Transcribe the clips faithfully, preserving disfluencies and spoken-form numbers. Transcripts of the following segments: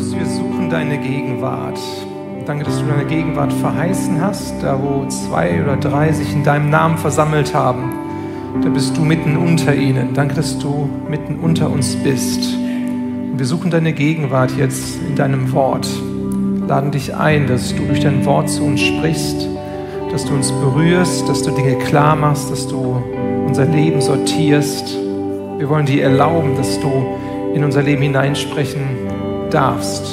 Jesus, wir suchen deine Gegenwart. Danke, dass du deine Gegenwart verheißen hast, da wo zwei oder drei sich in deinem Namen versammelt haben. Da bist du mitten unter ihnen. Danke, dass du mitten unter uns bist. Und wir suchen deine Gegenwart jetzt in deinem Wort. Laden dich ein, dass du durch dein Wort zu uns sprichst, dass du uns berührst, dass du Dinge klar machst, dass du unser Leben sortierst. Wir wollen dir erlauben, dass du in unser Leben hineinsprechen darfst.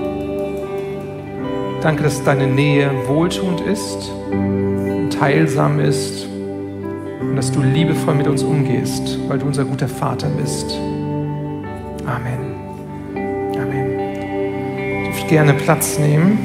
Danke, dass deine Nähe wohltuend ist und heilsam ist und dass du liebevoll mit uns umgehst, weil du unser guter Vater bist. Amen. Amen. Du dürft gerne Platz nehmen.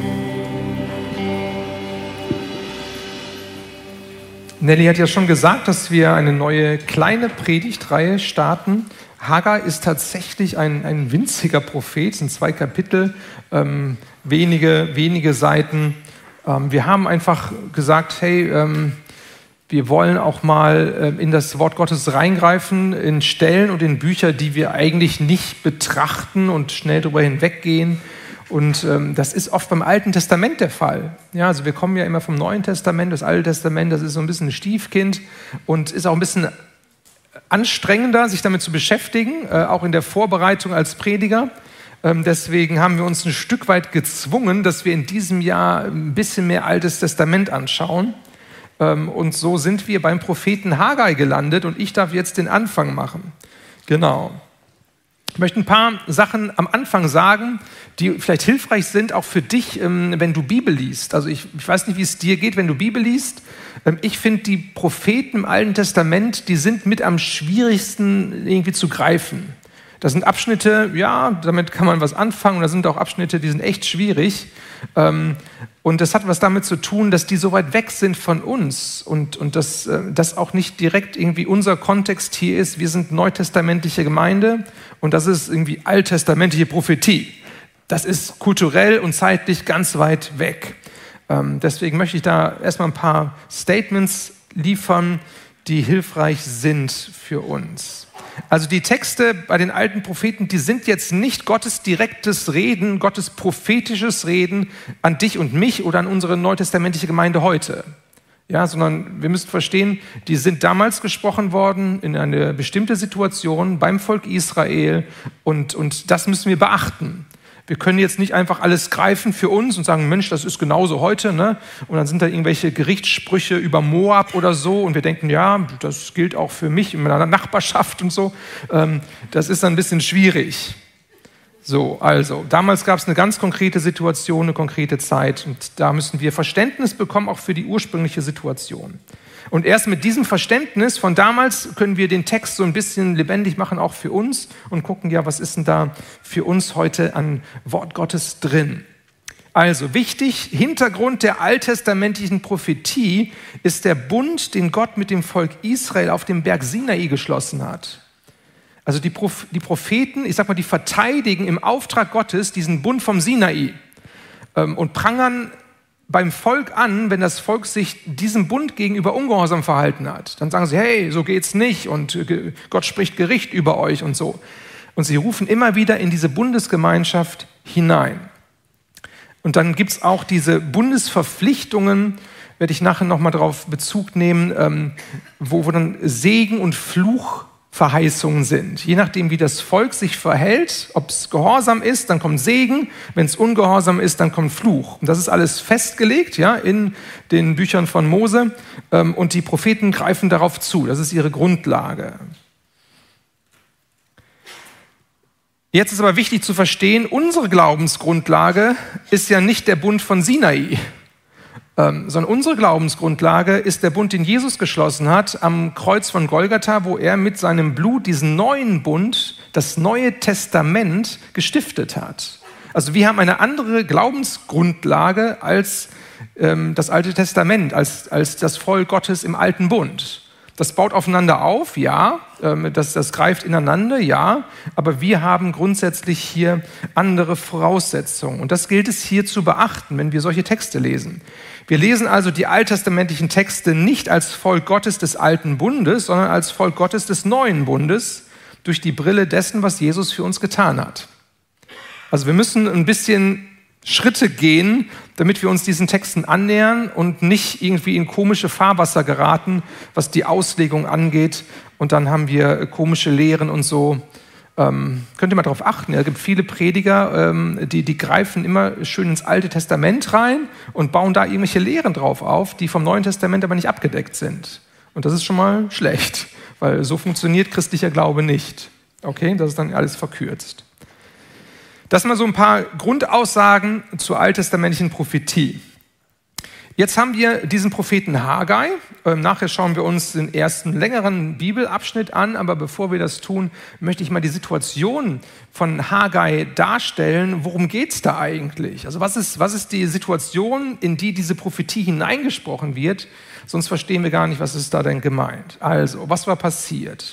Nelly hat ja schon gesagt, dass wir eine neue kleine Predigtreihe starten. Haggai ist tatsächlich ein, ein winziger Prophet, es sind zwei Kapitel, ähm, wenige, wenige Seiten. Ähm, wir haben einfach gesagt, hey, ähm, wir wollen auch mal ähm, in das Wort Gottes reingreifen, in Stellen und in Bücher, die wir eigentlich nicht betrachten und schnell darüber hinweggehen. Und ähm, das ist oft beim Alten Testament der Fall. Ja, also wir kommen ja immer vom Neuen Testament, das Alte Testament, das ist so ein bisschen ein Stiefkind und ist auch ein bisschen anstrengender, sich damit zu beschäftigen, äh, auch in der Vorbereitung als Prediger. Ähm, deswegen haben wir uns ein Stück weit gezwungen, dass wir in diesem Jahr ein bisschen mehr Altes Testament anschauen. Ähm, und so sind wir beim Propheten Haggai gelandet und ich darf jetzt den Anfang machen. Genau. Ich möchte ein paar Sachen am Anfang sagen, die vielleicht hilfreich sind, auch für dich, wenn du Bibel liest. Also ich, ich weiß nicht, wie es dir geht, wenn du Bibel liest. Ich finde, die Propheten im Alten Testament, die sind mit am schwierigsten irgendwie zu greifen. Da sind Abschnitte, ja, damit kann man was anfangen, und da sind auch Abschnitte, die sind echt schwierig. Und das hat was damit zu tun, dass die so weit weg sind von uns und, und dass das auch nicht direkt irgendwie unser Kontext hier ist. Wir sind neutestamentliche Gemeinde und das ist irgendwie alttestamentliche Prophetie. Das ist kulturell und zeitlich ganz weit weg. Deswegen möchte ich da erstmal ein paar Statements liefern, die hilfreich sind für uns. Also die Texte bei den alten Propheten, die sind jetzt nicht Gottes direktes Reden, Gottes prophetisches Reden an dich und mich oder an unsere neutestamentliche Gemeinde heute. Ja, sondern wir müssen verstehen, die sind damals gesprochen worden in eine bestimmte Situation beim Volk Israel und, und das müssen wir beachten. Wir können jetzt nicht einfach alles greifen für uns und sagen, Mensch, das ist genauso heute, ne? Und dann sind da irgendwelche Gerichtssprüche über Moab oder so und wir denken, ja, das gilt auch für mich in meiner Nachbarschaft und so. Das ist dann ein bisschen schwierig. So, also, damals gab es eine ganz konkrete Situation, eine konkrete Zeit und da müssen wir Verständnis bekommen, auch für die ursprüngliche Situation. Und erst mit diesem Verständnis von damals können wir den Text so ein bisschen lebendig machen, auch für uns, und gucken, ja, was ist denn da für uns heute an Wort Gottes drin? Also wichtig, Hintergrund der alttestamentlichen Prophetie ist der Bund, den Gott mit dem Volk Israel auf dem Berg Sinai geschlossen hat. Also die, Proph- die Propheten, ich sag mal, die verteidigen im Auftrag Gottes diesen Bund vom Sinai ähm, und prangern beim Volk an, wenn das Volk sich diesem Bund gegenüber ungehorsam verhalten hat. Dann sagen sie, hey, so geht's nicht und Gott spricht Gericht über euch und so. Und sie rufen immer wieder in diese Bundesgemeinschaft hinein. Und dann gibt's auch diese Bundesverpflichtungen, werde ich nachher nochmal darauf Bezug nehmen, wo, wo dann Segen und Fluch Verheißungen sind. Je nachdem, wie das Volk sich verhält, ob es gehorsam ist, dann kommt Segen, wenn es ungehorsam ist, dann kommt Fluch. Und das ist alles festgelegt, ja, in den Büchern von Mose und die Propheten greifen darauf zu. Das ist ihre Grundlage. Jetzt ist aber wichtig zu verstehen, unsere Glaubensgrundlage ist ja nicht der Bund von Sinai, Ähm, sondern unsere Glaubensgrundlage ist der Bund, den Jesus geschlossen hat am Kreuz von Golgatha, wo er mit seinem Blut diesen neuen Bund, das Neue Testament, gestiftet hat. Also wir haben eine andere Glaubensgrundlage als ähm, das Alte Testament, als, als das Volk Gottes im Alten Bund. Das baut aufeinander auf, ja, ähm, das, das greift ineinander, ja, aber wir haben grundsätzlich hier andere Voraussetzungen. Und das gilt es hier zu beachten, wenn wir solche Texte lesen. Wir lesen also die alttestamentlichen Texte nicht als Volk Gottes des Alten Bundes, sondern als Volk Gottes des Neuen Bundes durch die Brille dessen, was Jesus für uns getan hat. Also wir müssen ein bisschen Schritte gehen, damit wir uns diesen Texten annähern und nicht irgendwie in komische Fahrwasser geraten, was die Auslegung angeht. Und dann haben wir komische Lehren und so. Ähm, könnt ihr mal darauf achten. Es gibt viele Prediger, ähm, die, die greifen immer schön ins Alte Testament rein und bauen da irgendwelche Lehren drauf auf, die vom Neuen Testament aber nicht abgedeckt sind. Und das ist schon mal schlecht, weil so funktioniert christlicher Glaube nicht. Okay, das ist dann alles verkürzt. Das sind mal so ein paar Grundaussagen zur alttestamentlichen Prophetie. Jetzt haben wir diesen Propheten Haggai. Ähm, nachher schauen wir uns den ersten längeren Bibelabschnitt an. Aber bevor wir das tun, möchte ich mal die Situation von Haggai darstellen. Worum geht es da eigentlich? Also was ist, was ist die Situation, in die diese Prophetie hineingesprochen wird? Sonst verstehen wir gar nicht, was ist da denn gemeint. Also, was war passiert?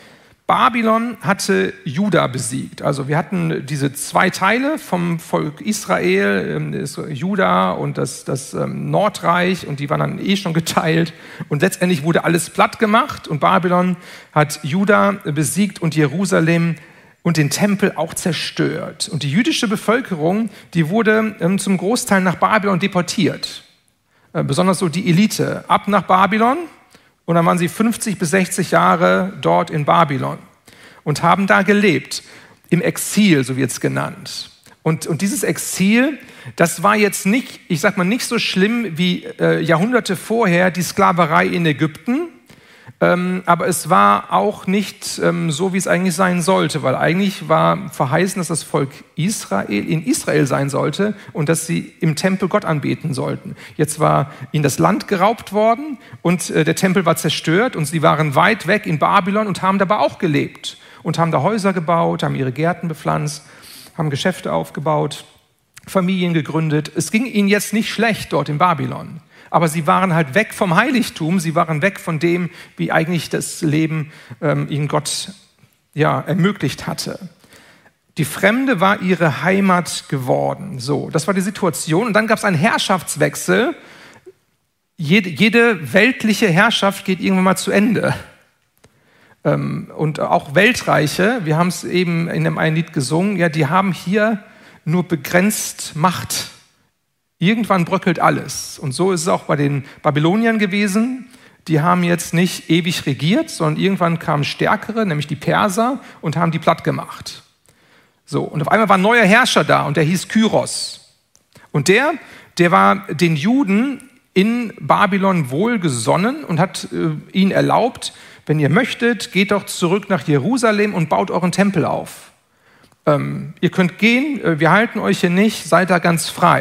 Babylon hatte Juda besiegt. Also wir hatten diese zwei Teile vom Volk Israel, das Juda und das, das ähm, Nordreich, und die waren dann eh schon geteilt. Und letztendlich wurde alles platt gemacht und Babylon hat Juda besiegt und Jerusalem und den Tempel auch zerstört. Und die jüdische Bevölkerung, die wurde ähm, zum Großteil nach Babylon deportiert. Äh, besonders so die Elite, ab nach Babylon. Und dann waren sie fünfzig bis sechzig Jahre dort in Babylon und haben da gelebt, im Exil, so wird es genannt. Und, und dieses Exil, das war jetzt nicht, ich sag mal, nicht so schlimm wie äh, Jahrhunderte vorher die Sklaverei in Ägypten, ähm, aber es war auch nicht ähm, so, wie es eigentlich sein sollte, weil eigentlich war verheißen, dass das Volk Israel in Israel sein sollte und dass sie im Tempel Gott anbeten sollten. Jetzt war ihnen das Land geraubt worden und äh, der Tempel war zerstört und sie waren weit weg in Babylon und haben dabei auch gelebt und haben da Häuser gebaut, haben ihre Gärten bepflanzt, haben Geschäfte aufgebaut, Familien gegründet. Es ging ihnen jetzt nicht schlecht dort in Babylon. Aber sie waren halt weg vom Heiligtum, sie waren weg von dem, wie eigentlich das Leben ähm, ihnen Gott ja, ermöglicht hatte. Die Fremde war ihre Heimat geworden. So, das war die Situation. Und dann gab es einen Herrschaftswechsel. Jede, jede weltliche Herrschaft geht irgendwann mal zu Ende. Ähm, und auch Weltreiche, wir haben es eben in dem einen Lied gesungen, ja, die haben hier nur begrenzt Macht. Irgendwann bröckelt alles. Und so ist es auch bei den Babyloniern gewesen. Die haben jetzt nicht ewig regiert, sondern irgendwann kamen Stärkere, nämlich die Perser, und haben die platt gemacht. So, und auf einmal war ein neuer Herrscher da und der hieß Kyros. Und der, der war den Juden in Babylon wohlgesonnen und hat äh, ihnen erlaubt, wenn ihr möchtet, geht doch zurück nach Jerusalem und baut euren Tempel auf. Ähm, ihr könnt gehen, äh, wir halten euch hier nicht, seid da ganz frei.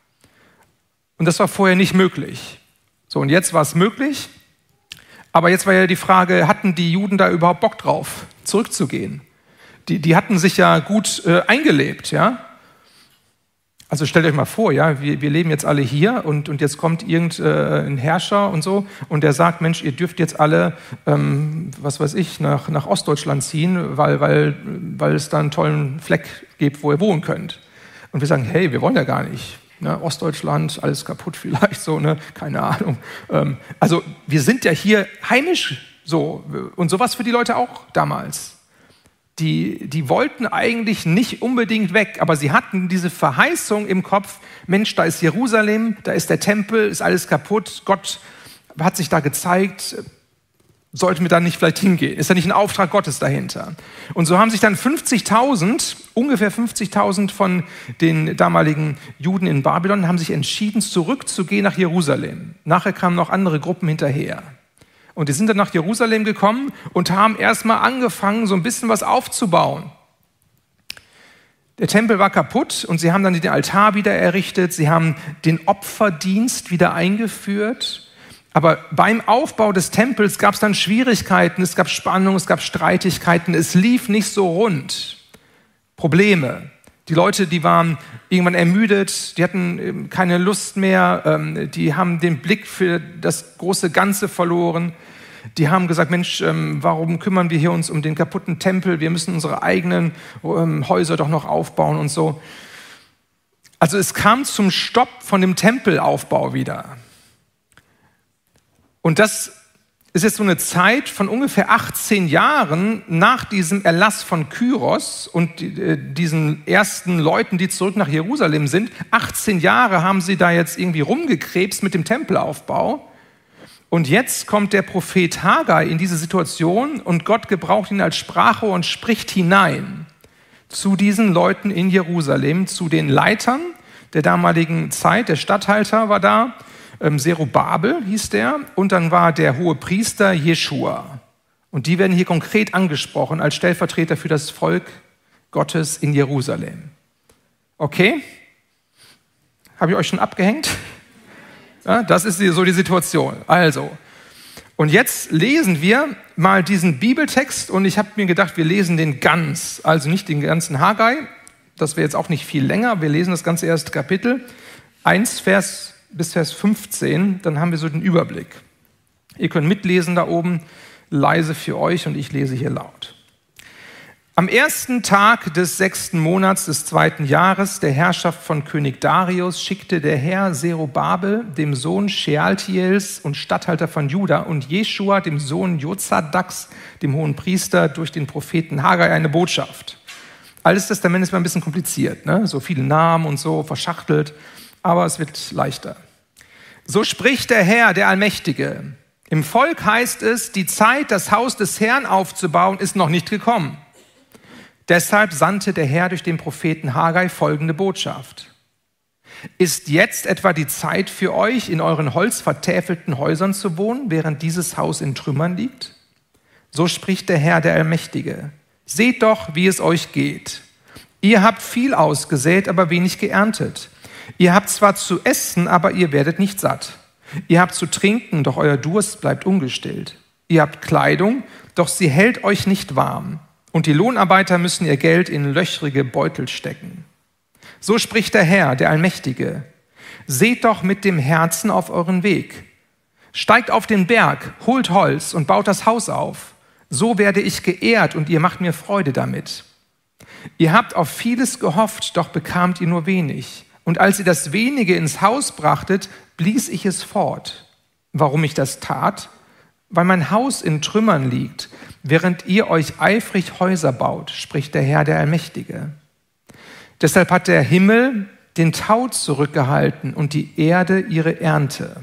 Und das war vorher nicht möglich. So, und jetzt war es möglich. Aber jetzt war ja die Frage, hatten die Juden da überhaupt Bock drauf, zurückzugehen? Die, die hatten sich ja gut äh, eingelebt, ja. Also stellt euch mal vor, ja, wir, wir leben jetzt alle hier und, und jetzt kommt irgendein äh, Herrscher und so und der sagt, Mensch, ihr dürft jetzt alle, ähm, was weiß ich, nach, nach Ostdeutschland ziehen, weil, weil, weil es da einen tollen Fleck gibt, wo ihr wohnen könnt. Und wir sagen, hey, wir wollen ja gar nicht. Ne, Ostdeutschland, alles kaputt vielleicht, so, ne, keine Ahnung. Ähm, also wir sind ja hier heimisch so und sowas für die Leute auch damals. Die, die wollten eigentlich nicht unbedingt weg, aber sie hatten diese Verheißung im Kopf, Mensch, da ist Jerusalem, da ist der Tempel, ist alles kaputt, Gott hat sich da gezeigt, sollten wir da nicht vielleicht hingehen? Ist da nicht ein Auftrag Gottes dahinter? Und so haben sich dann fünfzigtausend, ungefähr fünfzigtausend von den damaligen Juden in Babylon, haben sich entschieden, zurückzugehen nach Jerusalem. Nachher kamen noch andere Gruppen hinterher. Und die sind dann nach Jerusalem gekommen und haben erstmal angefangen, so ein bisschen was aufzubauen. Der Tempel war kaputt und sie haben dann den Altar wieder errichtet, sie haben den Opferdienst wieder eingeführt. Aber beim Aufbau des Tempels gab es dann Schwierigkeiten, es gab Spannungen, es gab Streitigkeiten, es lief nicht so rund. Probleme. Die Leute, die waren irgendwann ermüdet, die hatten keine Lust mehr, die haben den Blick für das große Ganze verloren. Die haben gesagt, Mensch, warum kümmern wir hier uns um den kaputten Tempel? Wir müssen unsere eigenen Häuser doch noch aufbauen und so. Also es kam zum Stopp von dem Tempelaufbau wieder. Und das ist jetzt so eine Zeit von ungefähr achtzehn Jahren nach diesem Erlass von Kyros und äh, diesen ersten Leuten, die zurück nach Jerusalem sind. achtzehn Jahre haben sie da jetzt irgendwie rumgekrebst mit dem Tempelaufbau. Und jetzt kommt der Prophet Hagai in diese Situation und Gott gebraucht ihn als Sprachrohr und spricht hinein zu diesen Leuten in Jerusalem, zu den Leitern der damaligen Zeit. Der Statthalter war da, ähm, Zerubabel hieß der, und dann war der hohe Priester Jeschua. Und die werden hier konkret angesprochen als Stellvertreter für das Volk Gottes in Jerusalem. Okay? Habe ich euch schon abgehängt? Ja, das ist so die Situation. Also, und jetzt lesen wir mal diesen Bibeltext und ich habe mir gedacht, wir lesen den ganz, also nicht den ganzen Hagai, das wäre jetzt auch nicht viel länger, wir lesen das ganze erste Kapitel, eins Vers bis Vers fünfzehn, dann haben wir so den Überblick. Ihr könnt mitlesen da oben, leise für euch und ich lese hier laut. Am ersten Tag des sechsten Monats des zweiten Jahres der Herrschaft von König Darius schickte der Herr Zerubabel, dem Sohn Shealtiels und Statthalter von Juda, und Jeschua, dem Sohn Jozadaks, dem hohen Priester, durch den Propheten Hagai eine Botschaft. Altes Testament ist mal ein bisschen kompliziert, ne? So viele Namen und so verschachtelt, aber es wird leichter. So spricht der Herr, der Allmächtige. Im Volk heißt es, die Zeit, das Haus des Herrn aufzubauen, ist noch nicht gekommen. Deshalb sandte der Herr durch den Propheten Hagai folgende Botschaft. Ist jetzt etwa die Zeit für euch, in euren holzvertäfelten Häusern zu wohnen, während dieses Haus in Trümmern liegt? So spricht der Herr, der Allmächtige. Seht doch, wie es euch geht. Ihr habt viel ausgesät, aber wenig geerntet. Ihr habt zwar zu essen, aber ihr werdet nicht satt. Ihr habt zu trinken, doch euer Durst bleibt ungestillt. Ihr habt Kleidung, doch sie hält euch nicht warm. Und die Lohnarbeiter müssen ihr Geld in löchrige Beutel stecken. So spricht der Herr, der Allmächtige. Seht doch mit dem Herzen auf euren Weg. Steigt auf den Berg, holt Holz und baut das Haus auf. So werde ich geehrt und ihr macht mir Freude damit. Ihr habt auf vieles gehofft, doch bekamt ihr nur wenig. Und als ihr das Wenige ins Haus brachtet, blies ich es fort. Warum ich das tat? Weil mein Haus in Trümmern liegt, während ihr euch eifrig Häuser baut, spricht der Herr, der Allmächtige. Deshalb hat der Himmel den Tau zurückgehalten und die Erde ihre Ernte.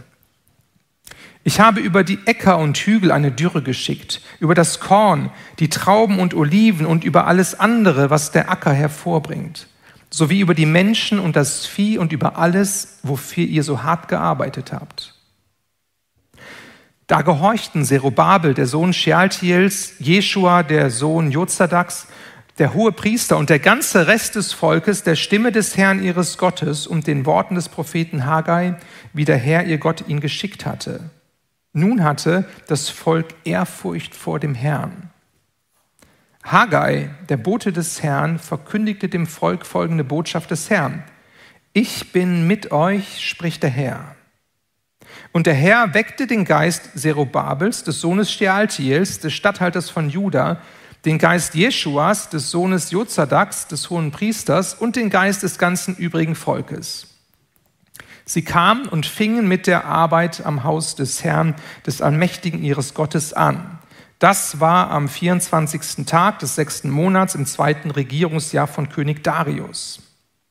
Ich habe über die Äcker und Hügel eine Dürre geschickt, über das Korn, die Trauben und Oliven und über alles andere, was der Acker hervorbringt, sowie über die Menschen und das Vieh und über alles, wofür ihr so hart gearbeitet habt. Da gehorchten Zerubabel, der Sohn Shealtiels, Jeschua, der Sohn Jozadaks, der hohe Priester und der ganze Rest des Volkes der Stimme des Herrn ihres Gottes und den Worten des Propheten Hagai, wie der Herr ihr Gott ihn geschickt hatte. Nun hatte das Volk Ehrfurcht vor dem Herrn. Hagai, der Bote des Herrn, verkündigte dem Volk folgende Botschaft des Herrn. Ich bin mit euch, spricht der Herr. Und der Herr weckte den Geist Zerubabels, des Sohnes Shealtiels, des Statthalters von Juda, den Geist Jeschuas, des Sohnes Jozadaks, des hohen Priesters, und den Geist des ganzen übrigen Volkes. Sie kamen und fingen mit der Arbeit am Haus des Herrn, des Allmächtigen ihres Gottes an. Das war am vierundzwanzigsten Tag des sechsten Monats im zweiten Regierungsjahr von König Darius.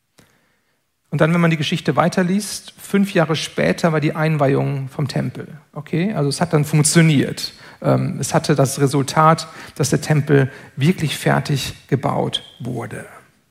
Und dann, wenn man die Geschichte weiterliest, fünf Jahre später war die Einweihung vom Tempel. Okay, also es hat dann funktioniert. Es hatte das Resultat, dass der Tempel wirklich fertig gebaut wurde.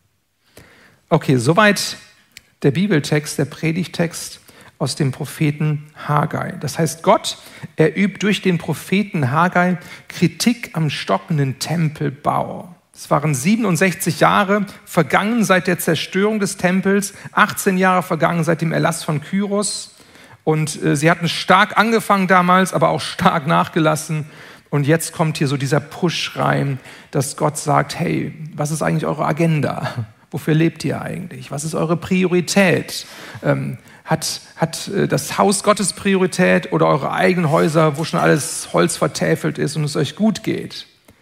Okay, soweit der Bibeltext, der Predigtext aus dem Propheten Hagai. Das heißt, Gott, er übt durch den Propheten Hagai Kritik am stockenden Tempelbau. Es waren siebenundsechzig Jahre vergangen seit der Zerstörung des Tempels, achtzehn Jahre vergangen seit dem Erlass von Kyros. Und äh, sie hatten stark angefangen damals, aber auch stark nachgelassen. Und jetzt kommt hier so dieser Push rein, dass Gott sagt, hey, was ist eigentlich eure Agenda? Wofür lebt ihr eigentlich? Was ist eure Priorität? Ähm, hat, hat äh, das Haus Gottes Priorität oder eure eigenen Häuser, wo schon alles Holz vertäfelt ist und es euch gut geht?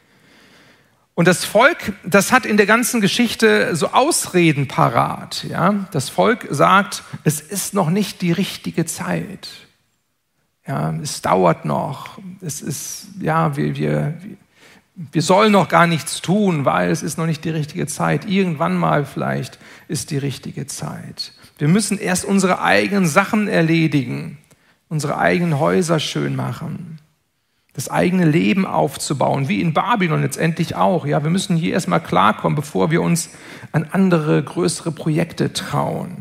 Und das Volk, das hat in der ganzen Geschichte so Ausreden parat. Ja? Das Volk sagt, es ist noch nicht die richtige Zeit. Ja, es dauert noch. Es ist, ja, wir, wir, wir sollen noch gar nichts tun, weil es ist noch nicht die richtige Zeit. Irgendwann mal vielleicht ist die richtige Zeit. Wir müssen erst unsere eigenen Sachen erledigen, unsere eigenen Häuser schön machen, das eigene Leben aufzubauen, wie in Babylon letztendlich auch. Ja, wir müssen hier erstmal klarkommen, bevor wir uns an andere, größere Projekte trauen.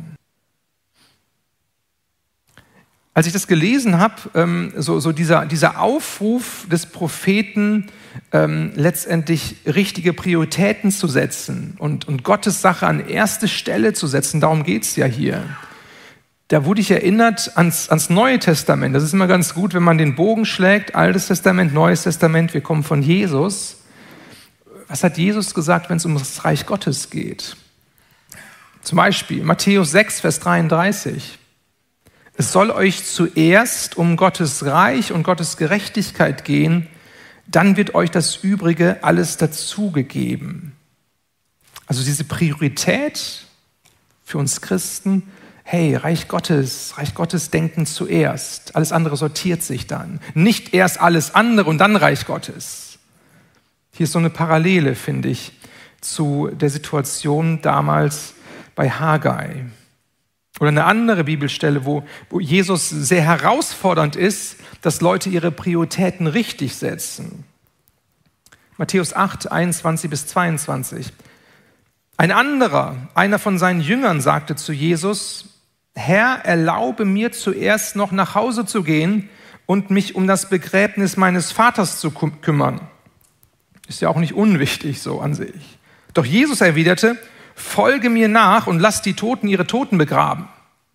Als ich das gelesen habe, ähm, so, so dieser, dieser Aufruf des Propheten, ähm, letztendlich richtige Prioritäten zu setzen und, und Gottes Sache an erste Stelle zu setzen, darum geht es ja hier. Da wurde ich erinnert ans, ans Neue Testament. Das ist immer ganz gut, wenn man den Bogen schlägt, Altes Testament, Neues Testament, wir kommen von Jesus. Was hat Jesus gesagt, wenn es um das Reich Gottes geht? Zum Beispiel Matthäus sechs, Vers dreiunddreißig. Es soll euch zuerst um Gottes Reich und Gottes Gerechtigkeit gehen, dann wird euch das Übrige alles dazugegeben. Also diese Priorität für uns Christen, hey, Reich Gottes, Reich Gottes denken zuerst. Alles andere sortiert sich dann. Nicht erst alles andere und dann Reich Gottes. Hier ist so eine Parallele, finde ich, zu der Situation damals bei Haggai. Oder eine andere Bibelstelle, wo, wo Jesus sehr herausfordernd ist, dass Leute ihre Prioritäten richtig setzen. Matthäus acht, einundzwanzig bis zweiundzwanzig. Ein anderer, einer von seinen Jüngern, sagte zu Jesus: Herr, erlaube mir zuerst noch nach Hause zu gehen und mich um das Begräbnis meines Vaters zu kümmern. Ist ja auch nicht unwichtig so an sich. Doch Jesus erwiderte: Folge mir nach und lass die Toten ihre Toten begraben.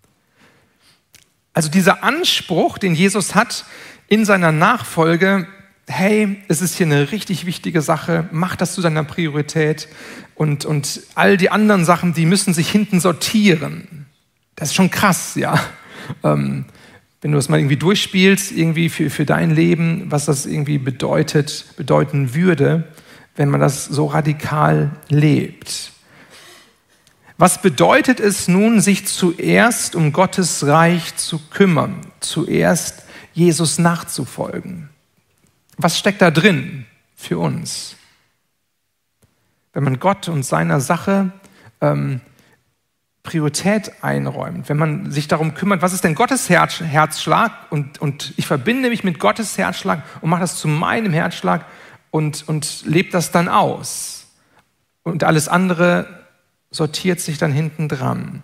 Also dieser Anspruch, den Jesus hat in seiner Nachfolge, hey, es ist hier eine richtig wichtige Sache, mach das zu deiner Priorität und, und all die anderen Sachen, die müssen sich hinten sortieren. Das ist schon krass, ja. Ähm, wenn du das mal irgendwie durchspielst, irgendwie für, für dein Leben, was das irgendwie bedeutet, bedeuten würde, wenn man das so radikal lebt. Was bedeutet es nun, sich zuerst um Gottes Reich zu kümmern, zuerst Jesus nachzufolgen? Was steckt da drin für uns? Wenn man Gott und seiner Sache ähm, Priorität einräumt, wenn man sich darum kümmert, was ist denn Gottes Herz, Herzschlag und, und ich verbinde mich mit Gottes Herzschlag und mache das zu meinem Herzschlag und, und lebe das dann aus. Und alles andere sortiert sich dann hinten dran.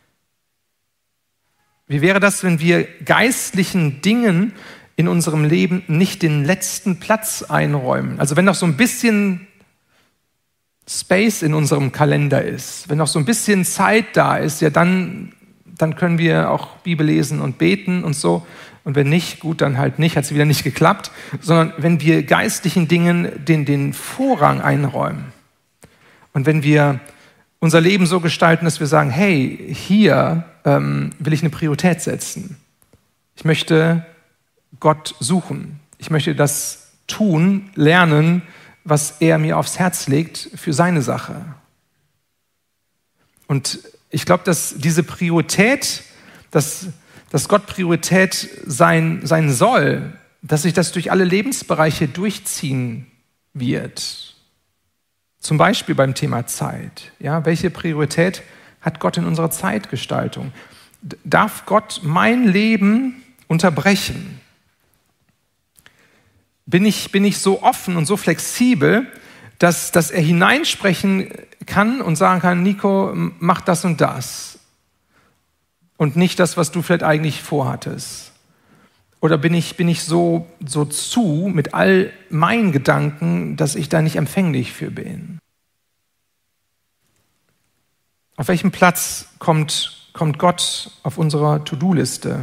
Wie wäre das, wenn wir geistlichen Dingen in unserem Leben nicht den letzten Platz einräumen? Also wenn noch so ein bisschen Space in unserem Kalender ist, wenn noch so ein bisschen Zeit da ist, ja dann, dann können wir auch Bibel lesen und beten und so. Und wenn nicht, gut, dann halt nicht, hat es wieder nicht geklappt. Sondern wenn wir geistlichen Dingen den, den Vorrang einräumen und wenn wir unser Leben so gestalten, dass wir sagen, hey, hier ähm, will ich eine Priorität setzen. Ich möchte Gott suchen. Ich möchte das tun, lernen, was er mir aufs Herz legt für seine Sache. Und ich glaube, dass diese Priorität, dass, dass Gott Priorität sein, sein soll, dass sich das durch alle Lebensbereiche durchziehen wird. Zum Beispiel beim Thema Zeit. Ja, welche Priorität hat Gott in unserer Zeitgestaltung? Darf Gott mein Leben unterbrechen? Bin ich, bin ich so offen und so flexibel, dass, dass er hineinsprechen kann und sagen kann, Nico, mach das und das. Und nicht das, was du vielleicht eigentlich vorhattest. Oder bin ich, bin ich so, so zu mit all meinen Gedanken, dass ich da nicht empfänglich für bin? Auf welchem Platz kommt, kommt Gott auf unserer To-Do-Liste?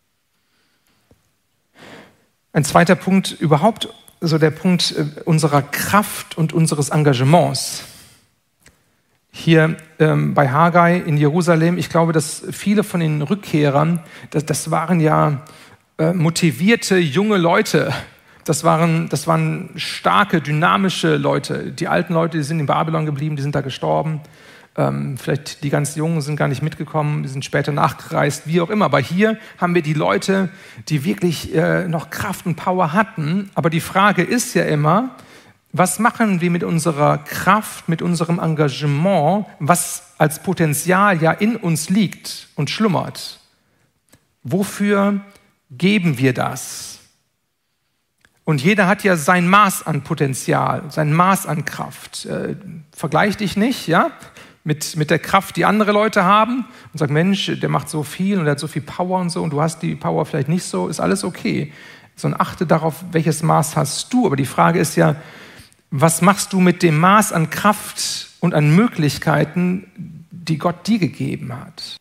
Ein zweiter Punkt überhaupt, so der Punkt unserer Kraft und unseres Engagements. Hier ähm, bei Haggai in Jerusalem, ich glaube, dass viele von den Rückkehrern, das, das waren ja motivierte junge Leute. Das waren, das waren starke, dynamische Leute. Die alten Leute, die sind in Babylon geblieben, die sind da gestorben. Ähm, vielleicht die ganz Jungen sind gar nicht mitgekommen, die sind später nachgereist, wie auch immer. Aber hier haben wir die Leute, die wirklich äh, noch Kraft und Power hatten. Aber die Frage ist ja immer, was machen wir mit unserer Kraft, mit unserem Engagement, was als Potenzial ja in uns liegt und schlummert? Wofür geben wir das? Und jeder hat ja sein Maß an Potenzial, sein Maß an Kraft. Äh, vergleich dich nicht, ja, mit, mit der Kraft, die andere Leute haben und sag, Mensch, der macht so viel und der hat so viel Power und so und du hast die Power vielleicht nicht so, ist alles okay. Sondern achte darauf, welches Maß hast du. Aber die Frage ist ja, was machst du mit dem Maß an Kraft und an Möglichkeiten, die Gott dir gegeben hat?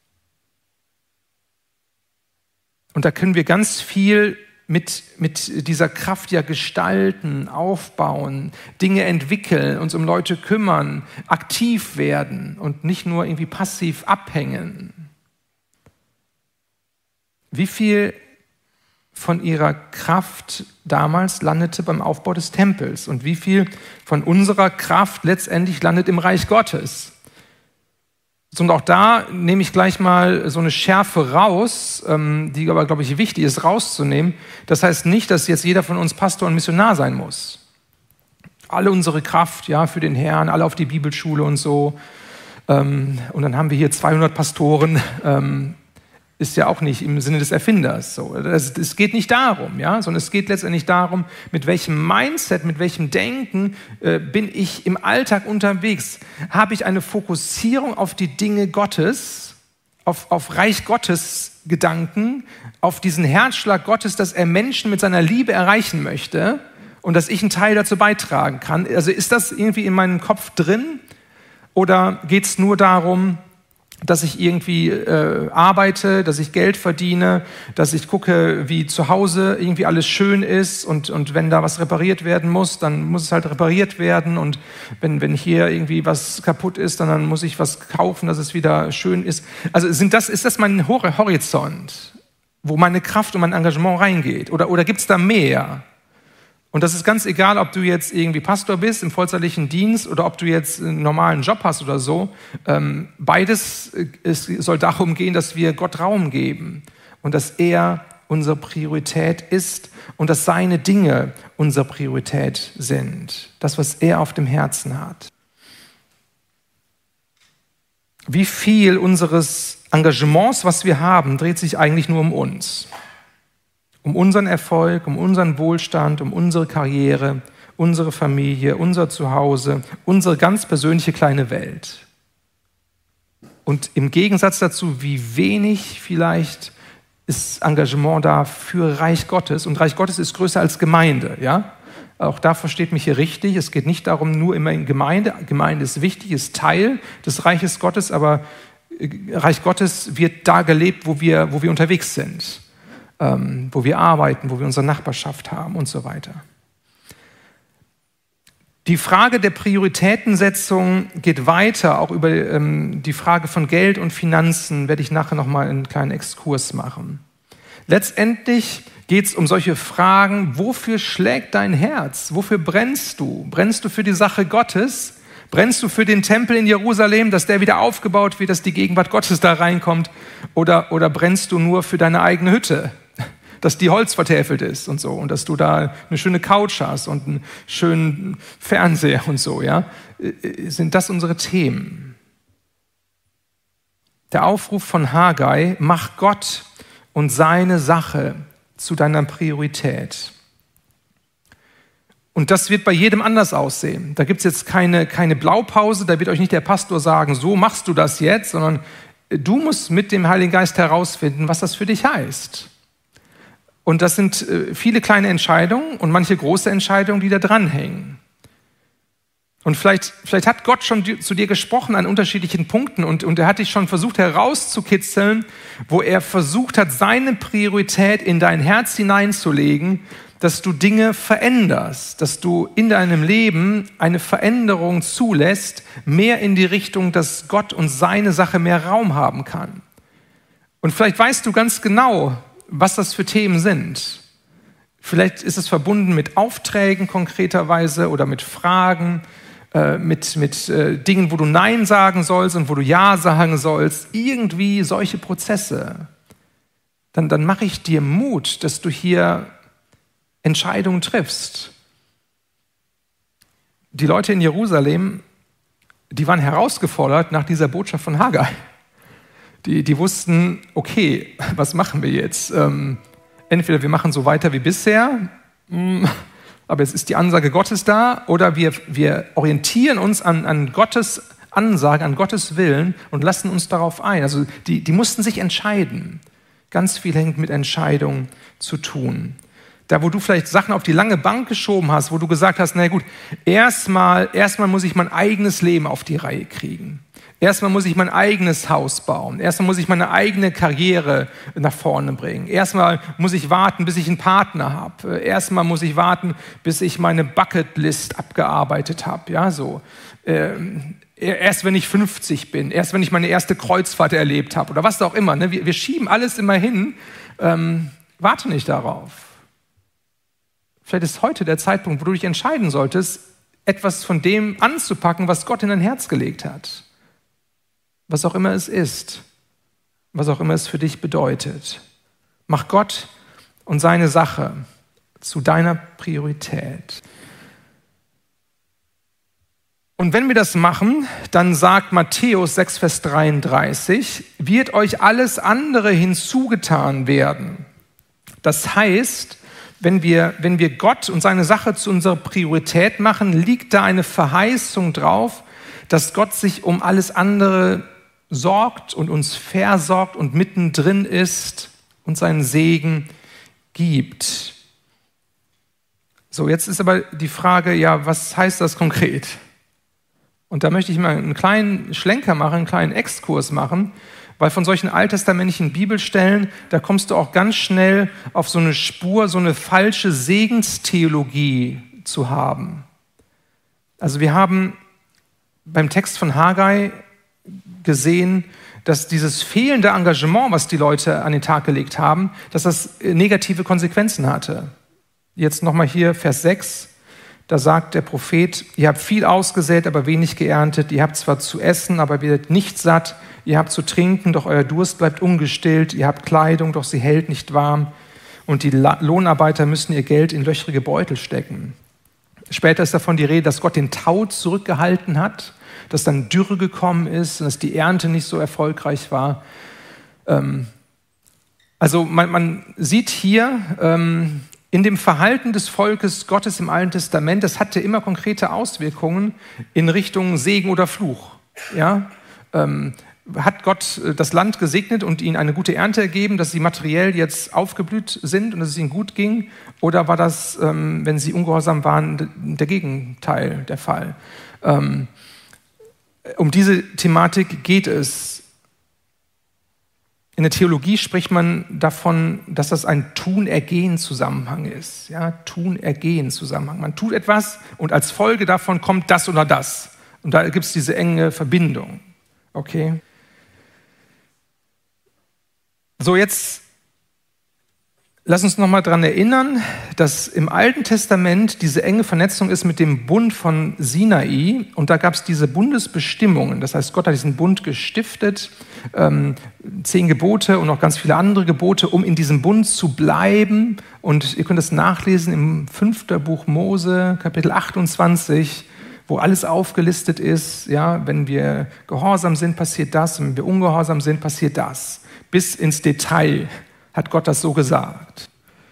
Und da können wir ganz viel mit, mit dieser Kraft ja gestalten, aufbauen, Dinge entwickeln, uns um Leute kümmern, aktiv werden und nicht nur irgendwie passiv abhängen. Wie viel von ihrer Kraft damals landete beim Aufbau des Tempels und wie viel von unserer Kraft letztendlich landet im Reich Gottes? Und auch da nehme ich gleich mal so eine Schärfe raus, die aber, glaube ich, wichtig ist, rauszunehmen. Das heißt nicht, dass jetzt jeder von uns Pastor und Missionar sein muss. Alle unsere Kraft, ja, für den Herrn, alle auf die Bibelschule und so. Und dann haben wir hier zweihundert Pastoren. Ist ja auch nicht im Sinne des Erfinders so. Es geht nicht darum, ja, sondern es geht letztendlich darum, mit welchem Mindset, mit welchem Denken äh, bin ich im Alltag unterwegs? Habe ich eine Fokussierung auf die Dinge Gottes, auf, auf Reich Gottes Gedanken, auf diesen Herzschlag Gottes, dass er Menschen mit seiner Liebe erreichen möchte und dass ich einen Teil dazu beitragen kann? Also ist das irgendwie in meinem Kopf drin oder geht es nur darum, dass ich irgendwie äh, arbeite, dass ich Geld verdiene, dass ich gucke, wie zu Hause irgendwie alles schön ist und, und wenn da was repariert werden muss, dann muss es halt repariert werden und wenn, wenn hier irgendwie was kaputt ist, dann, dann muss ich was kaufen, dass es wieder schön ist. Also sind das, ist das mein Horizont, wo meine Kraft und mein Engagement reingeht oder, oder gibt es da mehr? Und das ist ganz egal, ob du jetzt irgendwie Pastor bist im vollzeitlichen Dienst oder ob du jetzt einen normalen Job hast oder so. Ähm, beides, es soll darum gehen, dass wir Gott Raum geben und dass er unsere Priorität ist und dass seine Dinge unsere Priorität sind. Das, was er auf dem Herzen hat. Wie viel unseres Engagements, was wir haben, dreht sich eigentlich nur um uns? Um unseren Erfolg, um unseren Wohlstand, um unsere Karriere, unsere Familie, unser Zuhause, unsere ganz persönliche kleine Welt. Und im Gegensatz dazu, wie wenig vielleicht ist Engagement da für Reich Gottes. Und Reich Gottes ist größer als Gemeinde, ja? Auch da versteht mich hier richtig. Es geht nicht darum, nur immer in Gemeinde. Gemeinde ist wichtig, ist Teil des Reiches Gottes, aber Reich Gottes wird da gelebt, wo wir, wo wir unterwegs sind. Ähm, wo wir arbeiten, wo wir unsere Nachbarschaft haben und so weiter. Die Frage der Prioritätensetzung geht weiter, auch über ähm, die Frage von Geld und Finanzen werde ich nachher nochmal einen kleinen Exkurs machen. Letztendlich geht es um solche Fragen, wofür schlägt dein Herz? Wofür brennst du? Brennst du für die Sache Gottes? Brennst du für den Tempel in Jerusalem, dass der wieder aufgebaut wird, dass die Gegenwart Gottes da reinkommt? Oder, oder brennst du nur für deine eigene Hütte? Dass die Holz vertäfelt ist und so und dass du da eine schöne Couch hast und einen schönen Fernseher und so, ja? Sind das unsere Themen? Der Aufruf von Haggai, mach Gott und seine Sache zu deiner Priorität. Und das wird bei jedem anders aussehen. Da gibt es jetzt keine, keine Blaupause, da wird euch nicht der Pastor sagen, so machst du das jetzt, sondern du musst mit dem Heiligen Geist herausfinden, was das für dich heißt. Und das sind viele kleine Entscheidungen und manche große Entscheidungen, die da dranhängen. Und vielleicht, vielleicht hat Gott schon zu dir gesprochen an unterschiedlichen Punkten und, und er hat dich schon versucht herauszukitzeln, wo er versucht hat, seine Priorität in dein Herz hineinzulegen, dass du Dinge veränderst, dass du in deinem Leben eine Veränderung zulässt, mehr in die Richtung, dass Gott und seine Sache mehr Raum haben kann. Und vielleicht weißt du ganz genau, was das für Themen sind. Vielleicht ist es verbunden mit Aufträgen konkreterweise oder mit Fragen äh, mit, mit äh, Dingen, wo du Nein sagen sollst und wo du Ja sagen sollst, irgendwie solche Prozesse, dann, dann mache ich dir Mut, dass du hier Entscheidungen triffst. Die Leute in Jerusalem, die waren herausgefordert nach dieser Botschaft von Haggai. Die, die wussten, okay, was machen wir jetzt? Ähm, entweder wir machen so weiter wie bisher, mh, aber jetzt ist die Ansage Gottes da, oder wir, wir orientieren uns an, an Gottes Ansage, an Gottes Willen und lassen uns darauf ein. Also die, die mussten sich entscheiden. Ganz viel hängt mit Entscheidungen zu tun. Da, wo du vielleicht Sachen auf die lange Bank geschoben hast, wo du gesagt hast, na gut, erstmal erstmal muss ich mein eigenes Leben auf die Reihe kriegen. Erstmal muss ich mein eigenes Haus bauen. Erstmal muss ich meine eigene Karriere nach vorne bringen. Erstmal muss ich warten, bis ich einen Partner habe. Erstmal muss ich warten, bis ich meine Bucketlist abgearbeitet habe. Ja, so. Ähm, erst wenn ich fünfzig bin, erst wenn ich meine erste Kreuzfahrt erlebt habe oder was auch immer. Ne? Wir, wir schieben alles immer hin. Ähm, warte nicht darauf. Vielleicht ist heute der Zeitpunkt, wo du dich entscheiden solltest, etwas von dem anzupacken, was Gott in dein Herz gelegt hat. Was auch immer es ist, was auch immer es für dich bedeutet. Mach Gott und seine Sache zu deiner Priorität. Und wenn wir das machen, dann sagt Matthäus sechs, Vers dreiunddreißig, wird euch alles andere hinzugetan werden. Das heißt, wenn wir, wenn wir Gott und seine Sache zu unserer Priorität machen, liegt da eine Verheißung drauf, dass Gott sich um alles andere sorgt und uns versorgt und mittendrin ist und seinen Segen gibt. So, jetzt ist aber die Frage, ja, was heißt das konkret? Und da möchte ich mal einen kleinen Schlenker machen, einen kleinen Exkurs machen, weil von solchen alttestamentlichen Bibelstellen, da kommst du auch ganz schnell auf so eine Spur, so eine falsche Segenstheologie zu haben. Also wir haben beim Text von Haggai gesehen, dass dieses fehlende Engagement, was die Leute an den Tag gelegt haben, dass das negative Konsequenzen hatte. Jetzt nochmal hier Vers sechs, da sagt der Prophet, ihr habt viel ausgesät, aber wenig geerntet, ihr habt zwar zu essen, aber werdet nicht satt, ihr habt zu trinken, doch euer Durst bleibt ungestillt, ihr habt Kleidung, doch sie hält nicht warm und die Lohnarbeiter müssen ihr Geld in löchrige Beutel stecken. Später ist davon die Rede, dass Gott den Tau zurückgehalten hat, dass dann Dürre gekommen ist und dass die Ernte nicht so erfolgreich war. Ähm, also man, man sieht hier ähm, in dem Verhalten des Volkes Gottes im Alten Testament, das hatte immer konkrete Auswirkungen in Richtung Segen oder Fluch. Ja? Ähm, hat Gott das Land gesegnet und ihnen eine gute Ernte ergeben, dass sie materiell jetzt aufgeblüht sind und dass es ihnen gut ging? Oder war das, ähm, wenn sie ungehorsam waren, der Gegenteil der Fall? Ähm, Um diese Thematik geht es. In der Theologie spricht man davon, dass das ein Tun-Ergehen-Zusammenhang ist. Ja, Tun-Ergehen-Zusammenhang. Man tut etwas und als Folge davon kommt das oder das. Und da gibt es diese enge Verbindung. Okay? So, jetzt lass uns nochmal daran erinnern, dass im Alten Testament diese enge Vernetzung ist mit dem Bund von Sinai und da gab es diese Bundesbestimmungen. Das heißt, Gott hat diesen Bund gestiftet, ähm, zehn Gebote und noch ganz viele andere Gebote, um in diesem Bund zu bleiben. Und ihr könnt das nachlesen im fünften Buch Mose, Kapitel achtundzwanzig, wo alles aufgelistet ist. Ja, wenn wir gehorsam sind, passiert das, und wenn wir ungehorsam sind, passiert das. Bis ins Detail hat Gott das so gesagt.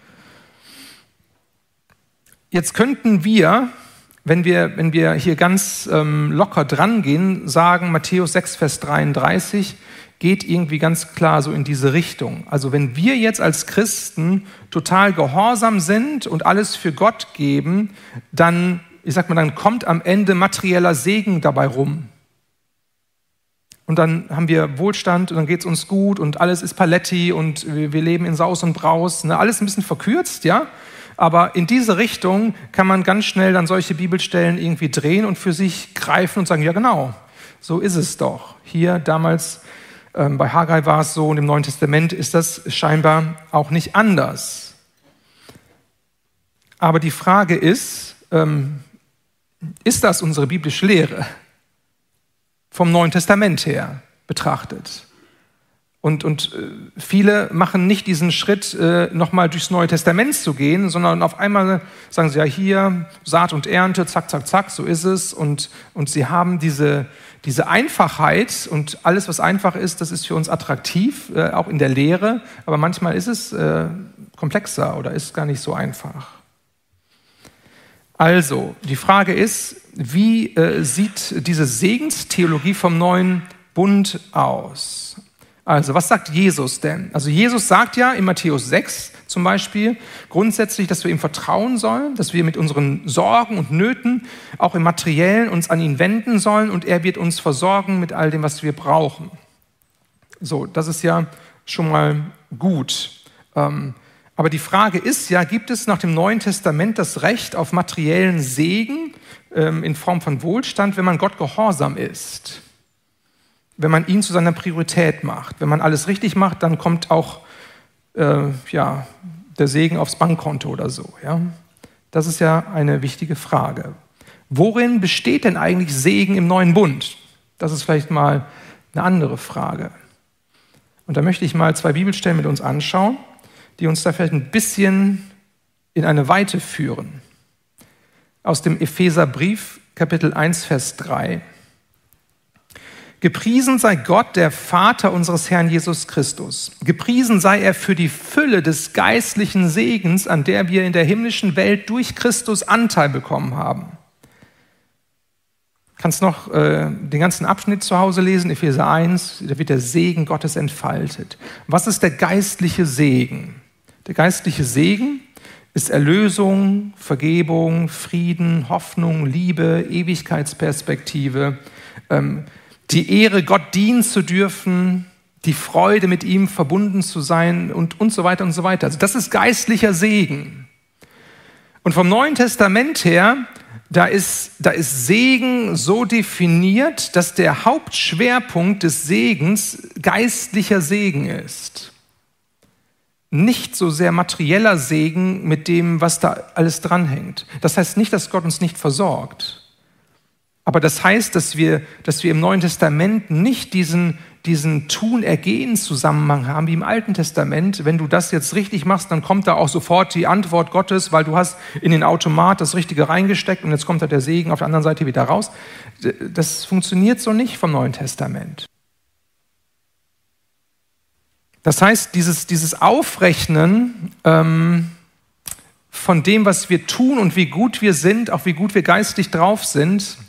Jetzt könnten wir, wenn wir, wenn wir hier ganz ähm, locker dran gehen, sagen, Matthäus sechs, Vers dreiunddreißig geht irgendwie ganz klar so in diese Richtung. Also wenn wir jetzt als Christen total gehorsam sind und alles für Gott geben, dann, ich sag mal, dann kommt am Ende materieller Segen dabei rum. Und dann haben wir Wohlstand und dann geht es uns gut und alles ist Paletti und wir, wir leben in Saus und Braus. Ne? Alles ein bisschen verkürzt, ja. Aber in diese Richtung kann man ganz schnell dann solche Bibelstellen irgendwie drehen und für sich greifen und sagen, ja genau, so ist es doch. Hier damals ähm, bei Haggai war es so und im Neuen Testament ist das scheinbar auch nicht anders. Aber die Frage ist, ähm, ist das unsere biblische Lehre? Vom Neuen Testament her betrachtet. Und, und viele machen nicht diesen Schritt, äh, nochmal durchs Neue Testament zu gehen, sondern auf einmal sagen sie, ja hier, Saat und Ernte, zack, zack, zack, so ist es. Und, und sie haben diese, diese Einfachheit und alles, was einfach ist, das ist für uns attraktiv, äh, auch in der Lehre. Aber manchmal ist es äh, komplexer oder ist gar nicht so einfach. Also, die Frage ist, wie äh, sieht diese Segenstheologie vom neuen Bund aus? Also, was sagt Jesus denn? Also, Jesus sagt ja in Matthäus sechs zum Beispiel grundsätzlich, dass wir ihm vertrauen sollen, dass wir mit unseren Sorgen und Nöten, auch im Materiellen, uns an ihn wenden sollen und er wird uns versorgen mit all dem, was wir brauchen. So, das ist ja schon mal gut. Ähm, Aber die Frage ist ja, gibt es nach dem Neuen Testament das Recht auf materiellen Segen ähm, in Form von Wohlstand, wenn man Gott gehorsam ist? Wenn man ihn zu seiner Priorität macht. Wenn man alles richtig macht, dann kommt auch äh, ja, der Segen aufs Bankkonto oder so. Ja? Das ist ja eine wichtige Frage. Worin besteht denn eigentlich Segen im neuen Bund? Das ist vielleicht mal eine andere Frage. Und da möchte ich mal zwei Bibelstellen mit uns anschauen, die uns da vielleicht ein bisschen in eine Weite führen. Aus dem Epheserbrief, Kapitel eins, Vers drei. Gepriesen sei Gott, der Vater unseres Herrn Jesus Christus. Gepriesen sei er für die Fülle des geistlichen Segens, an der wir in der himmlischen Welt durch Christus Anteil bekommen haben. Du kannst noch äh, den ganzen Abschnitt zu Hause lesen, Epheser eins, da wird der Segen Gottes entfaltet. Was ist der geistliche Segen? Der geistliche Segen ist Erlösung, Vergebung, Frieden, Hoffnung, Liebe, Ewigkeitsperspektive, ähm, die Ehre, Gott dienen zu dürfen, die Freude, mit ihm verbunden zu sein und, und so weiter und so weiter. Also das ist geistlicher Segen. Und vom Neuen Testament her, da ist, da ist Segen so definiert, dass der Hauptschwerpunkt des Segens geistlicher Segen ist. Nicht so sehr materieller Segen mit dem, was da alles dranhängt. Das heißt nicht, dass Gott uns nicht versorgt. Aber das heißt, dass wir, dass wir im Neuen Testament nicht diesen, diesen Tun-Ergehen-Zusammenhang haben wie im Alten Testament. Wenn du das jetzt richtig machst, dann kommt da auch sofort die Antwort Gottes, weil du hast in den Automat das Richtige reingesteckt und jetzt kommt da der Segen auf der anderen Seite wieder raus. Das funktioniert so nicht vom Neuen Testament. Das heißt, dieses, dieses Aufrechnen ähm, von dem, was wir tun und wie gut wir sind, auch wie gut wir geistig drauf sind,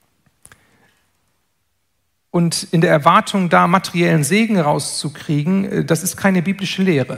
und in der Erwartung, da materiellen Segen rauszukriegen, das ist keine biblische Lehre.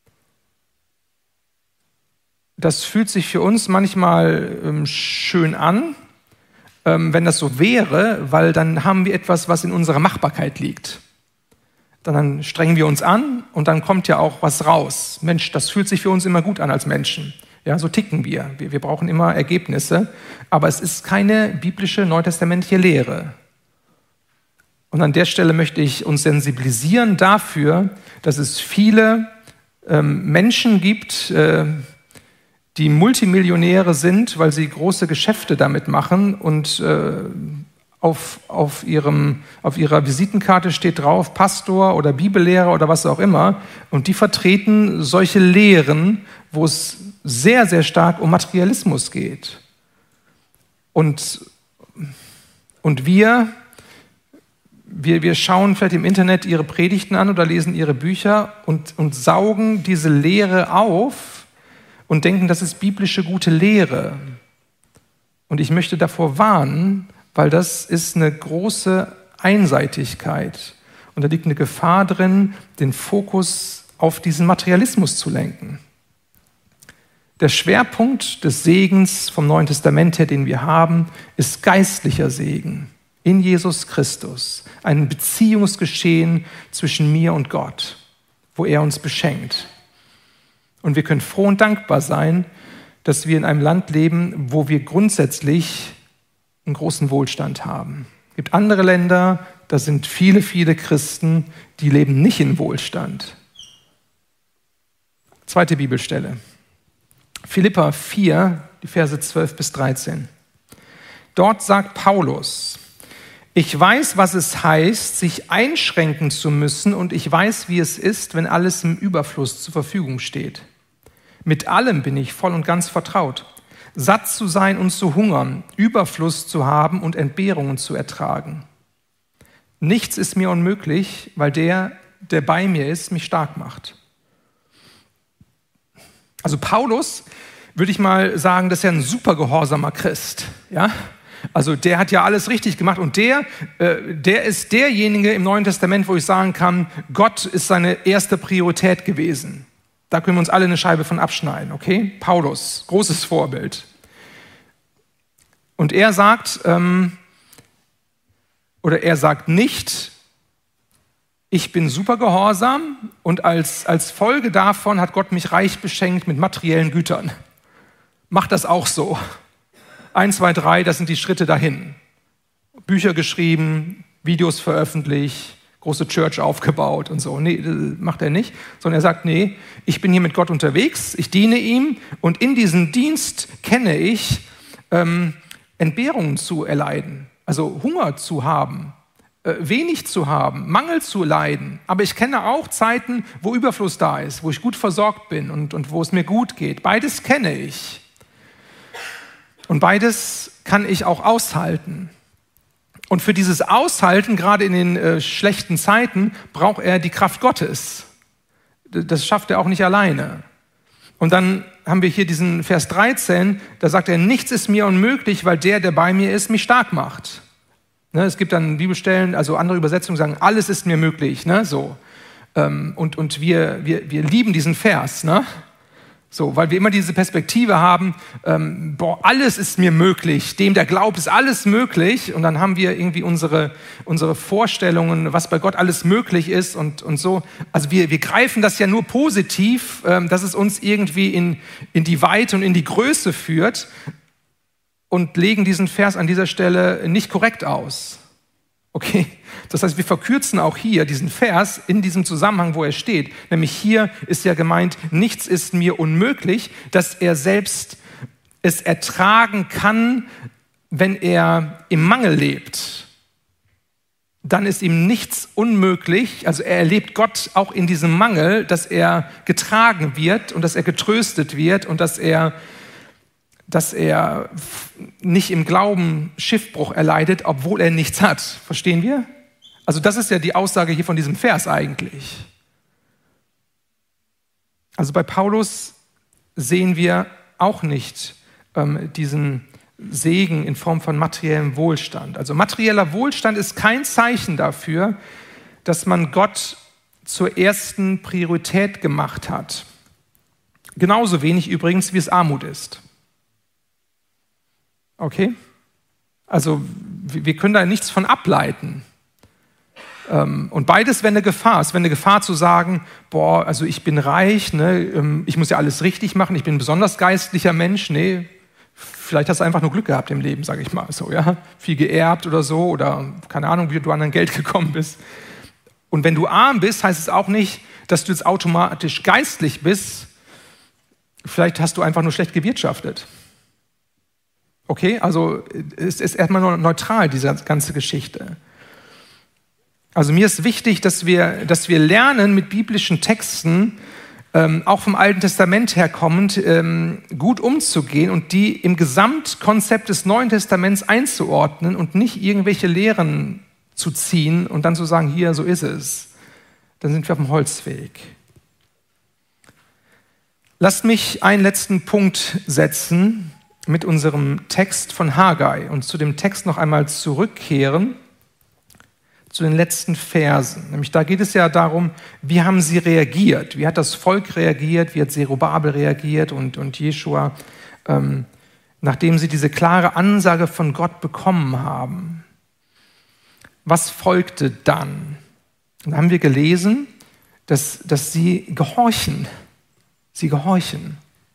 Das fühlt sich für uns manchmal ähm, schön an, ähm, wenn das so wäre, weil dann haben wir etwas, was in unserer Machbarkeit liegt. Dann strengen wir uns an und dann kommt ja auch was raus. Mensch, das fühlt sich für uns immer gut an als Menschen. Ja, so ticken wir. Wir, wir brauchen immer Ergebnisse, aber es ist keine biblische, neutestamentliche Lehre. Und an der Stelle möchte ich uns sensibilisieren dafür, dass es viele ähm, Menschen gibt, äh, die Multimillionäre sind, weil sie große Geschäfte damit machen und äh, auf, auf, ihrem, auf ihrer Visitenkarte steht drauf Pastor oder Bibellehrer oder was auch immer. Und die vertreten solche Lehren, wo es sehr, sehr stark um Materialismus geht. Und, und wir... Wir, wir schauen vielleicht im Internet ihre Predigten an oder lesen ihre Bücher und, und saugen diese Lehre auf und denken, das ist biblische gute Lehre. Und ich möchte davor warnen, weil das ist eine große Einseitigkeit. Und da liegt eine Gefahr drin, den Fokus auf diesen Materialismus zu lenken. Der Schwerpunkt des Segens vom Neuen Testament her, den wir haben, ist geistlicher Segen. In Jesus Christus, ein Beziehungsgeschehen zwischen mir und Gott, wo er uns beschenkt. Und wir können froh und dankbar sein, dass wir in einem Land leben, wo wir grundsätzlich einen großen Wohlstand haben. Es gibt andere Länder, da sind viele, viele Christen, die leben nicht in Wohlstand. Zweite Bibelstelle. Philipper vier, die Verse zwölf bis dreizehn. Dort sagt Paulus: Ich weiß, was es heißt, sich einschränken zu müssen, und ich weiß, wie es ist, wenn alles im Überfluss zur Verfügung steht. Mit allem bin ich voll und ganz vertraut. Satt zu sein und zu hungern, Überfluss zu haben und Entbehrungen zu ertragen. Nichts ist mir unmöglich, weil der, der bei mir ist, mich stark macht. Also Paulus, würde ich mal sagen, das ist ja ein super gehorsamer Christ, ja? Also der hat ja alles richtig gemacht und der, äh, der ist derjenige im Neuen Testament, wo ich sagen kann, Gott ist seine erste Priorität gewesen. Da können wir uns alle eine Scheibe von abschneiden, okay? Paulus, großes Vorbild. Und er sagt, ähm, oder er sagt nicht, ich bin super gehorsam und als, als Folge davon hat Gott mich reich beschenkt mit materiellen Gütern. Macht das auch so. Eins, zwei, drei, das sind die Schritte dahin. Bücher geschrieben, Videos veröffentlicht, große Church aufgebaut und so. Nee, das macht er nicht. Sondern er sagt, nee, ich bin hier mit Gott unterwegs, ich diene ihm und in diesem Dienst kenne ich ähm, Entbehrungen zu erleiden, also Hunger zu haben, äh, wenig zu haben, Mangel zu leiden. Aber ich kenne auch Zeiten, wo Überfluss da ist, wo ich gut versorgt bin und, und wo es mir gut geht. Beides kenne ich. Und beides kann ich auch aushalten. Und für dieses Aushalten, gerade in den äh, schlechten Zeiten, braucht er die Kraft Gottes. Das schafft er auch nicht alleine. Und dann haben wir hier diesen Vers dreizehn, da sagt er, nichts ist mir unmöglich, weil der, der bei mir ist, mich stark macht. Ne, es gibt dann Bibelstellen, also andere Übersetzungen sagen, alles ist mir möglich. Ne, so. Ähm, und und wir, wir, wir lieben diesen Vers, ne? So, weil wir immer diese Perspektive haben, ähm, boah, alles ist mir möglich, dem, der glaubt, ist alles möglich. Und dann haben wir irgendwie unsere, unsere Vorstellungen, was bei Gott alles möglich ist und, und so. Also wir, wir greifen das ja nur positiv, ähm, dass es uns irgendwie in, in die Weite und in die Größe führt und legen diesen Vers an dieser Stelle nicht korrekt aus. Okay, das heißt, wir verkürzen auch hier diesen Vers in diesem Zusammenhang, wo er steht. Nämlich hier ist ja gemeint, nichts ist mir unmöglich, dass er selbst es ertragen kann, wenn er im Mangel lebt. Dann ist ihm nichts unmöglich, also er erlebt Gott auch in diesem Mangel, dass er getragen wird und dass er getröstet wird und dass er dass er nicht im Glauben Schiffbruch erleidet, obwohl er nichts hat. Verstehen wir? Also das ist ja die Aussage hier von diesem Vers eigentlich. Also bei Paulus sehen wir auch nicht ähm, diesen Segen in Form von materiellem Wohlstand. Also materieller Wohlstand ist kein Zeichen dafür, dass man Gott zur ersten Priorität gemacht hat. Genauso wenig übrigens, wie es Armut ist. Okay? Also wir können da nichts von ableiten. Und beides wäre eine Gefahr. Es wäre eine Gefahr zu sagen, boah, also ich bin reich, ne, ich muss ja alles richtig machen, ich bin ein besonders geistlicher Mensch. Nee, vielleicht hast du einfach nur Glück gehabt im Leben, sage ich mal so, ja. Viel geerbt oder so oder keine Ahnung, wie du an dein Geld gekommen bist. Und wenn du arm bist, heißt es auch nicht, dass du jetzt automatisch geistlich bist. Vielleicht hast du einfach nur schlecht gewirtschaftet. Okay, also es ist erstmal nur neutral, diese ganze Geschichte. Also mir ist wichtig, dass wir, dass wir lernen, mit biblischen Texten, ähm, auch vom Alten Testament herkommend, ähm, gut umzugehen und die im Gesamtkonzept des Neuen Testaments einzuordnen und nicht irgendwelche Lehren zu ziehen und dann zu sagen, hier, so ist es. Dann sind wir auf dem Holzweg. Lasst mich einen letzten Punkt setzen mit unserem Text von Haggai und zu dem Text noch einmal zurückkehren, zu den letzten Versen. Nämlich da geht es ja darum, wie haben sie reagiert? Wie hat das Volk reagiert? Wie hat Zerubabel reagiert und, und Jeschua, ähm, nachdem sie diese klare Ansage von Gott bekommen haben? Was folgte dann? Da haben wir gelesen, dass, dass sie gehorchen. Sie gehorchen.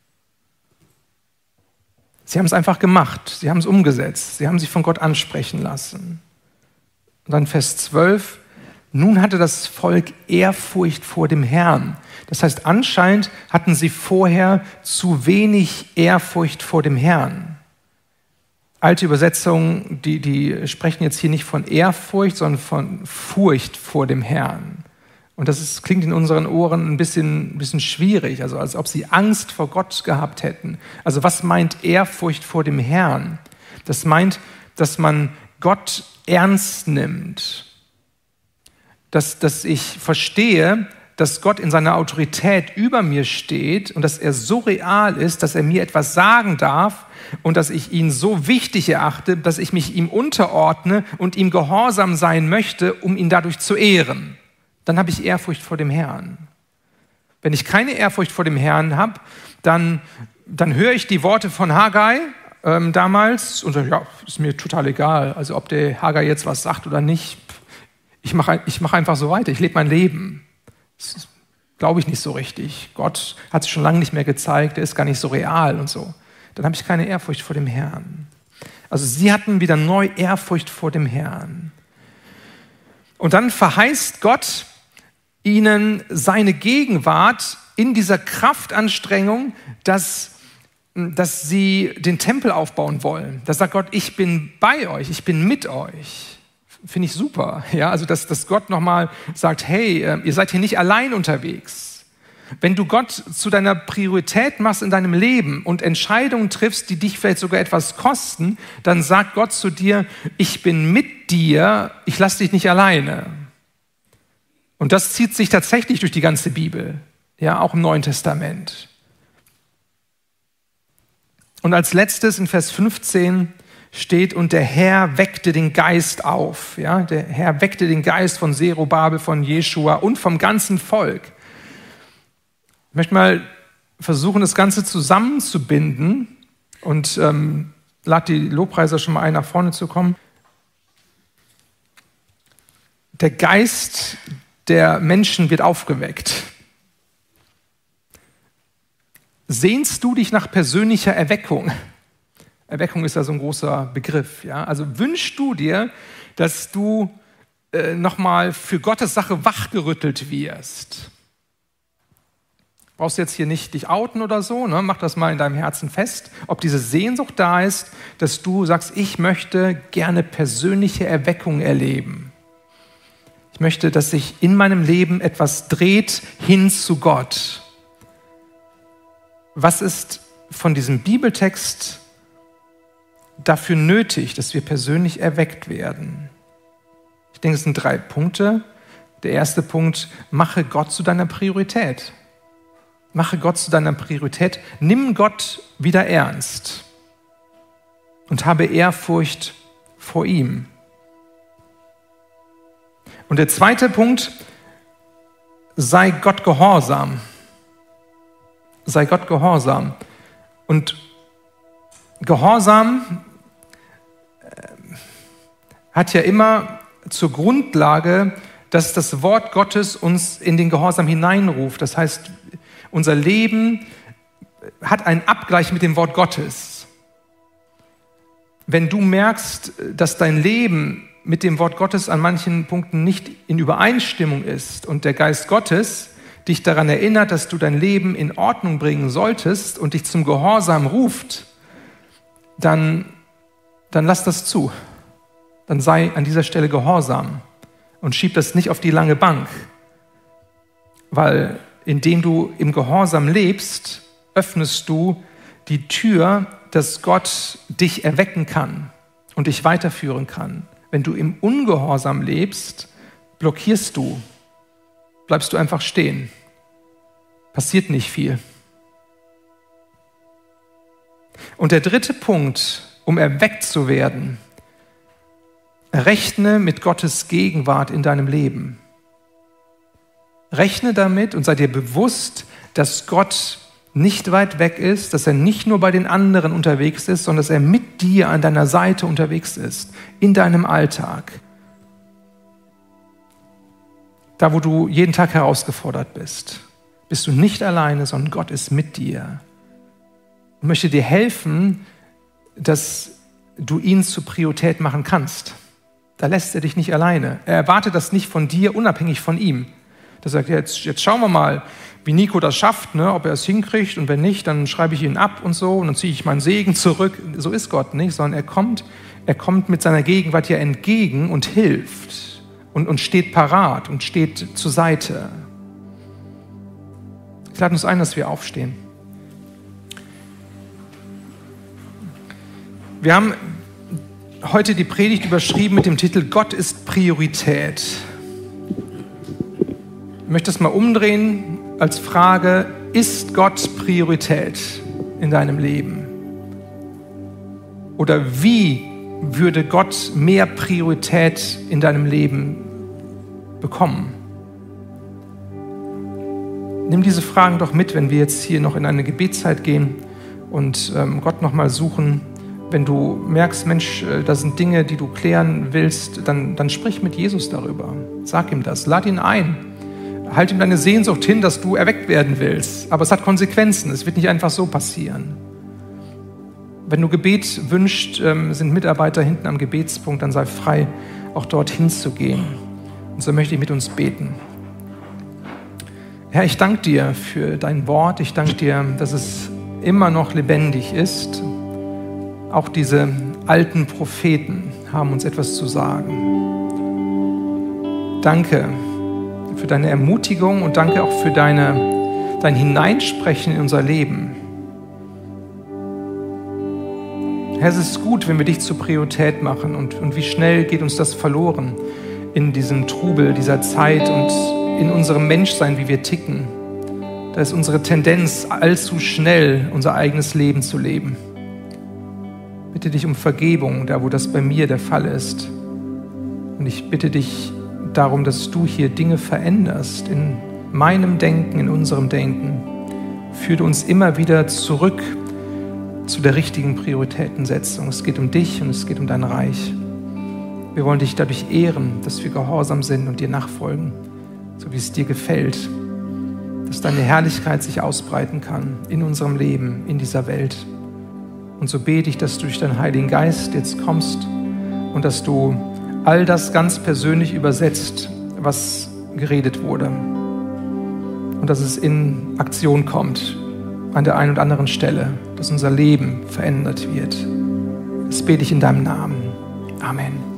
Sie haben es einfach gemacht, sie haben es umgesetzt, sie haben sich von Gott ansprechen lassen. Und dann Vers zwölf, nun hatte das Volk Ehrfurcht vor dem Herrn. Das heißt, anscheinend hatten sie vorher zu wenig Ehrfurcht vor dem Herrn. Alte Übersetzungen, die, die sprechen jetzt hier nicht von Ehrfurcht, sondern von Furcht vor dem Herrn. Und das ist, klingt in unseren Ohren ein bisschen, ein bisschen schwierig, also als ob sie Angst vor Gott gehabt hätten. Also was meint Ehrfurcht vor dem Herrn? Das meint, dass man Gott ernst nimmt. Dass, dass ich verstehe, dass Gott in seiner Autorität über mir steht und dass er so real ist, dass er mir etwas sagen darf und dass ich ihn so wichtig erachte, dass ich mich ihm unterordne und ihm gehorsam sein möchte, um ihn dadurch zu ehren. Dann habe ich Ehrfurcht vor dem Herrn. Wenn ich keine Ehrfurcht vor dem Herrn habe, dann, dann höre ich die Worte von Haggai ähm, damals und sage, ja, ist mir total egal, also ob der Haggai jetzt was sagt oder nicht. Ich mache ich mach einfach so weiter, ich lebe mein Leben. Das glaube ich nicht so richtig. Gott hat es schon lange nicht mehr gezeigt, er ist gar nicht so real und so. Dann habe ich keine Ehrfurcht vor dem Herrn. Also sie hatten wieder neu Ehrfurcht vor dem Herrn. Und dann verheißt Gott ihnen seine Gegenwart in dieser Kraftanstrengung, dass, dass sie den Tempel aufbauen wollen. Da sagt Gott, ich bin bei euch, ich bin mit euch. Finde ich super. Ja, also dass, dass Gott nochmal sagt, hey, ihr seid hier nicht allein unterwegs. Wenn du Gott zu deiner Priorität machst in deinem Leben und Entscheidungen triffst, die dich vielleicht sogar etwas kosten, dann sagt Gott zu dir, ich bin mit dir, ich lasse dich nicht alleine. Und das zieht sich tatsächlich durch die ganze Bibel, ja, auch im Neuen Testament. Und als letztes in Vers fünfzehn steht, und der Herr weckte den Geist auf. Ja? Der Herr weckte den Geist von Zerubabel, von Jeschua und vom ganzen Volk. Ich möchte mal versuchen, das Ganze zusammenzubinden und ähm, lade die Lobpreiser schon mal ein, nach vorne zu kommen. Der Geist der Menschen wird aufgeweckt. Sehnst du dich nach persönlicher Erweckung? Erweckung ist ja so ein großer Begriff. Ja? Also wünschst du dir, dass du äh, nochmal für Gottes Sache wachgerüttelt wirst? Brauchst du jetzt hier nicht dich outen oder so, ne? Mach das mal in deinem Herzen fest, ob diese Sehnsucht da ist, dass du sagst, ich möchte gerne persönliche Erweckung erleben. Ich möchte, dass sich in meinem Leben etwas dreht hin zu Gott. Was ist von diesem Bibeltext dafür nötig, dass wir persönlich erweckt werden? Ich denke, es sind drei Punkte. Der erste Punkt, mache Gott zu deiner Priorität. Mache Gott zu deiner Priorität. Nimm Gott wieder ernst und habe Ehrfurcht vor ihm. Und der zweite Punkt, sei Gott gehorsam. Sei Gott gehorsam. Und Gehorsam hat ja immer zur Grundlage, dass das Wort Gottes uns in den Gehorsam hineinruft. Das heißt, unser Leben hat einen Abgleich mit dem Wort Gottes. Wenn du merkst, dass dein Leben mit dem Wort Gottes an manchen Punkten nicht in Übereinstimmung ist und der Geist Gottes dich daran erinnert, dass du dein Leben in Ordnung bringen solltest und dich zum Gehorsam ruft, dann, dann lass das zu. Dann sei an dieser Stelle gehorsam und schieb das nicht auf die lange Bank. Weil indem du im Gehorsam lebst, öffnest du die Tür, dass Gott dich erwecken kann und dich weiterführen kann. Wenn du im Ungehorsam lebst, blockierst du, bleibst du einfach stehen. Passiert nicht viel. Und der dritte Punkt, um erweckt zu werden, rechne mit Gottes Gegenwart in deinem Leben. Rechne damit und sei dir bewusst, dass Gott nicht weit weg ist, dass er nicht nur bei den anderen unterwegs ist, sondern dass er mit dir an deiner Seite unterwegs ist, in deinem Alltag. Da, wo du jeden Tag herausgefordert bist, bist du nicht alleine, sondern Gott ist mit dir und möchte dir helfen, dass du ihn zur Priorität machen kannst. Da lässt er dich nicht alleine. Er erwartet das nicht von dir, unabhängig von ihm. Da sagt er, jetzt, jetzt schauen wir mal, wie Nico das schafft, ne? Ob er es hinkriegt und wenn nicht, dann schreibe ich ihn ab und so und dann ziehe ich meinen Segen zurück. So ist Gott nicht, sondern er kommt, er kommt mit seiner Gegenwart ja entgegen und hilft und, und steht parat und steht zur Seite. Ich lade uns ein, dass wir aufstehen. Wir haben heute die Predigt überschrieben mit dem Titel Gott ist Priorität. Ich möchte es mal umdrehen als Frage, ist Gott Priorität in deinem Leben? Oder wie würde Gott mehr Priorität in deinem Leben bekommen? Nimm diese Fragen doch mit, wenn wir jetzt hier noch in eine Gebetszeit gehen und ähm, Gott nochmal suchen. Wenn du merkst, Mensch, da sind Dinge, die du klären willst, dann, dann sprich mit Jesus darüber. Sag ihm das, lad ihn ein. Halt ihm deine Sehnsucht hin, dass du erweckt werden willst. Aber es hat Konsequenzen, es wird nicht einfach so passieren. Wenn du Gebet wünschst, sind Mitarbeiter hinten am Gebetspunkt, dann sei frei, auch dorthin zu gehen. Und so möchte ich mit uns beten. Herr, ich danke dir für dein Wort. Ich danke dir, dass es immer noch lebendig ist. Auch diese alten Propheten haben uns etwas zu sagen. Danke für deine Ermutigung und danke auch für deine, dein Hineinsprechen in unser Leben. Herr, es ist gut, wenn wir dich zur Priorität machen und, und wie schnell geht uns das verloren in diesem Trubel dieser Zeit und in unserem Menschsein, wie wir ticken. Da ist unsere Tendenz, allzu schnell unser eigenes Leben zu leben. Bitte dich um Vergebung, da wo das bei mir der Fall ist. Und ich bitte dich darum, dass du hier Dinge veränderst in meinem Denken, in unserem Denken. Führe uns immer wieder zurück zu der richtigen Prioritätensetzung. Es geht um dich und es geht um dein Reich. Wir wollen dich dadurch ehren, dass wir gehorsam sind und dir nachfolgen, so wie es dir gefällt. Dass deine Herrlichkeit sich ausbreiten kann in unserem Leben, in dieser Welt. Und so bete ich, dass du durch deinen Heiligen Geist jetzt kommst und dass du all das ganz persönlich übersetzt, was geredet wurde. Und dass es in Aktion kommt, an der einen oder anderen Stelle, dass unser Leben verändert wird. Das bete ich in deinem Namen. Amen.